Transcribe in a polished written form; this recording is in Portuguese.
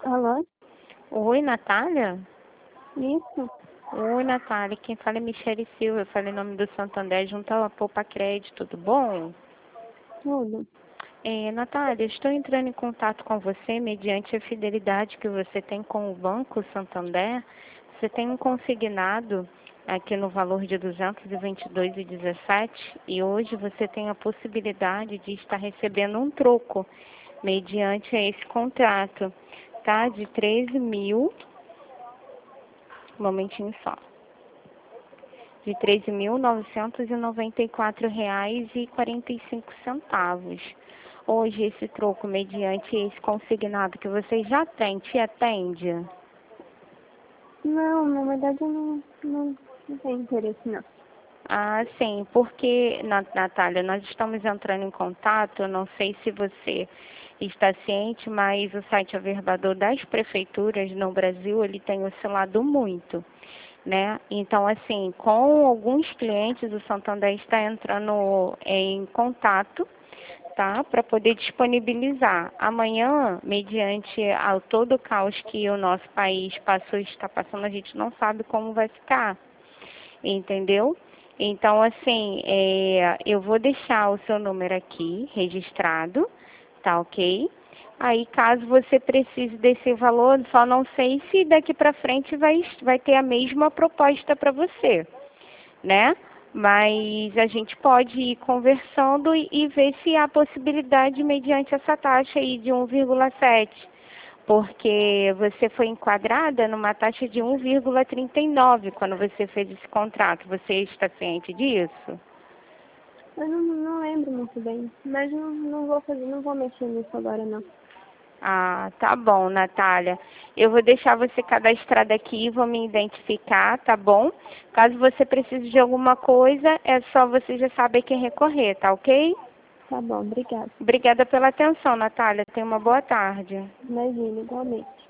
Alô? Oi, Natália? Isso? Oi, Natália. Quem fala é Michele Silva. Eu falei em nome do Santander junto à Poupa Crédito, tudo bom? Tudo. Natália, estou entrando em contato com você mediante a fidelidade que você tem com o Banco Santander. Você tem um consignado aqui no valor de R$ 222,17 e hoje você tem a possibilidade de estar recebendo um troco mediante a esse contrato, tá? De 13 mil. Um momentinho só. De R$ 13.994,45. Hoje, esse troco, mediante esse consignado que você já tem, te atende? Não, na verdade eu não tenho interesse, não. Ah, sim, porque, Natália, nós estamos entrando em contato, eu não sei se você está ciente, mas o site Averbador das prefeituras no Brasil, ele tem oscilado muito, né? Então, assim, com alguns clientes, o Santander está entrando em contato, tá? Para poder disponibilizar. Amanhã, mediante ao todo o caos que o nosso país passou e está passando, a gente não sabe como vai ficar, entendeu? Então, assim, eu vou deixar o seu número aqui registrado, tá ok? Aí, caso você precise desse valor, só não sei se daqui para frente vai ter a mesma proposta para você, né? Mas a gente pode ir conversando e ver se há possibilidade mediante essa taxa aí de 1,7, porque você foi enquadrada numa taxa de 1,39 quando você fez esse contrato. Você está ciente disso? Eu não lembro muito bem, mas não vou mexer nisso agora, não. Ah, tá bom, Natália. Eu vou deixar você cadastrada aqui, vou me identificar, tá bom? Caso você precise de alguma coisa, é só você já saber quem recorrer, tá ok? Tá bom, obrigada. Obrigada pela atenção, Natália. Tenha uma boa tarde. Imagina, igualmente.